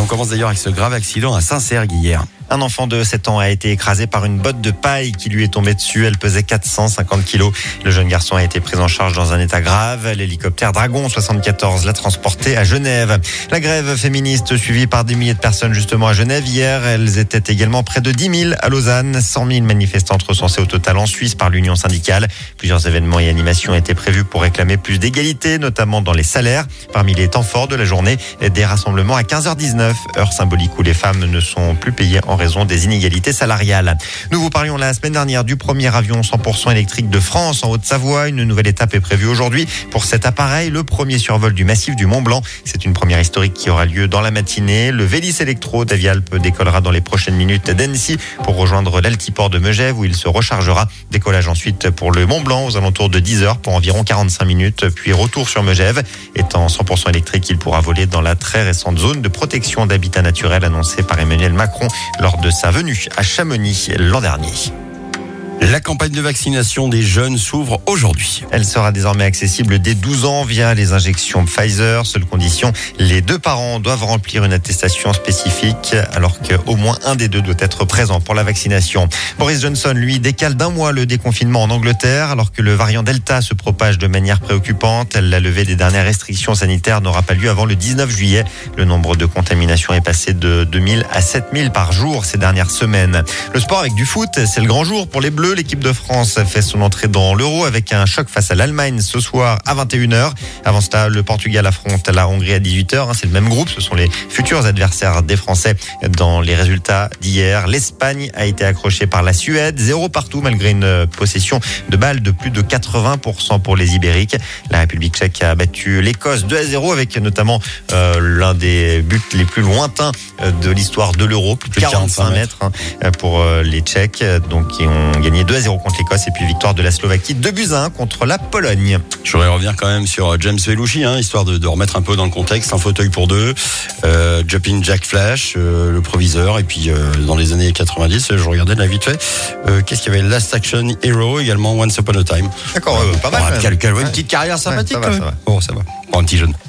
on commence d'ailleurs avec ce grave accident à Saint-Cergue hier. Un enfant de 7 ans a été écrasé par une botte de paille qui lui est tombée dessus. Elle pesait 450 kilos. Le jeune garçon a été pris en charge dans un état grave. L'hélicoptère Dragon 74 l'a transporté à Genève. La grève féministe suivie par des milliers de personnes justement à Genève hier. Elles étaient également près de 10 000 à Lausanne. 100 000 manifestantes recensées au total en Suisse par l'Union syndicale. Plusieurs événements et animations étaient prévus pour réclamer plus d'égalité, notamment dans les salaires. Parmi les temps forts de la journée, des rassemblements à 15h19, heure symbolique où les femmes ne sont plus payées en raison des inégalités salariales. Nous vous parlions la semaine dernière du premier avion 100% électrique de France en Haute-Savoie. Une nouvelle étape est prévue aujourd'hui pour cet appareil, le premier survol du massif du Mont-Blanc. C'est une première historique qui aura lieu dans la matinée. Le Vélis Electro d'Avialp décollera dans les prochaines minutes d'Annecy pour rejoindre l'altiport de Megève où il se rechargera. Décollage ensuite pour le Mont-Blanc aux alentours de 10h pour environ 45 minutes, puis retour sur Megève. Étant 100% électrique, il pourra voler dans la très récente zone de protection d'habitat naturel annoncée par Emmanuel Macron lors de sa venue à Chamonix l'an dernier. La campagne de vaccination des jeunes s'ouvre aujourd'hui. Elle sera désormais accessible dès 12 ans via les injections Pfizer. Seule condition, les deux parents doivent remplir une attestation spécifique alors qu'au moins un des deux doit être présent pour la vaccination. Boris Johnson, lui, décale d'un mois le déconfinement en Angleterre alors que le variant Delta se propage de manière préoccupante. La levée des dernières restrictions sanitaires n'aura pas lieu avant le 19 juillet. Le nombre de contaminations est passé de 2000 à 7000 par jour ces dernières semaines. Le sport avec du foot, c'est le grand jour pour les Bleus. L'équipe de France fait son entrée dans l'Euro avec un choc face à l'Allemagne ce soir à 21h. Avant cela, le Portugal affronte la Hongrie à 18h. C'est le même groupe, ce sont les futurs adversaires des Français. Dans les résultats d'hier, l'Espagne a été accrochée par la Suède, 0 partout malgré une possession de balles de plus de 80% pour les Ibériques. La République tchèque a battu l'Écosse 2-0 avec notamment l'un des buts les plus lointains de l'histoire de l'Euro, plus de 45 mètres pour les Tchèques, donc qui ont gagné 2-0 contre l'Écosse et puis victoire de la Slovaquie 2-1 contre la Pologne. Je voudrais revenir quand même sur James Belushi, histoire de remettre un peu dans le contexte. Un fauteuil pour deux, Jumping Jack Flash, le proviseur, et puis dans les années 90, je regardais de la vite fait. Qu'est-ce qu'il y avait? Last Action Hero, également Once Upon a Time. D'accord, pas mal. Une petite carrière sympathique. Ouais, ça va. Bon, ça va. Pour un petit jeune.